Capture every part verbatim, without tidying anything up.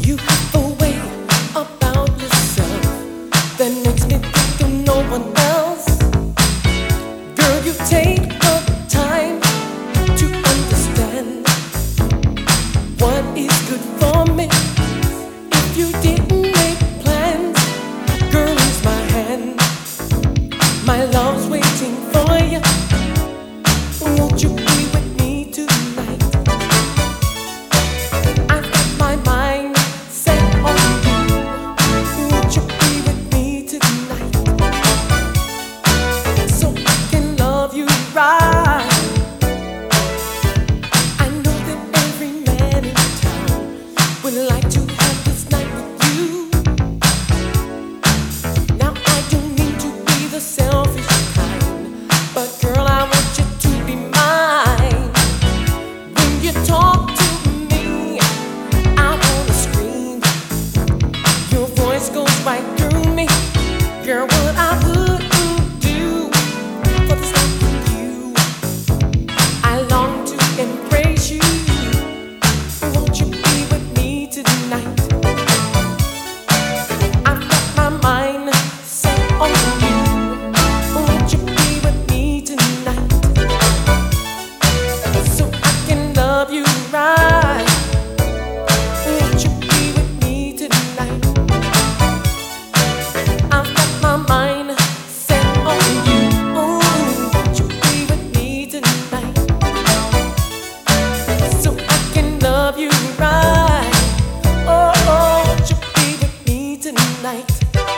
You have a way about yourself that makes me think of no one else. Girl, you take the time to understand what is good for me. If you didn't make plans, girl, here's my hand. My love's waiting for you. Won't you be with me tonight? I've got my mind set on you. Won't you be with me tonight? So I can love you right. I know that every man in town would like to have this night with you. Now I don't mean to be the selfish kind, but girl, I want you to be mine. When you talk to me, I wanna scream. Your voice goes right through me. Girl, what I wouldn't do for this love with you. I long to embrace you. Won't you be with me tonight? I've got my mind set on you. Won't you be with me tonight? So I can love you right. Won't you be with me tonight? I've got my mind set on you. Won't you be with me tonight? So I can love you right. Oh, won't you be with me tonight?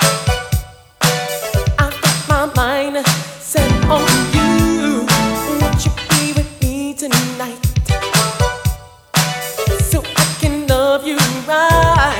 I've got my mind set on you. Won't you be with me tonight? So I can love you right.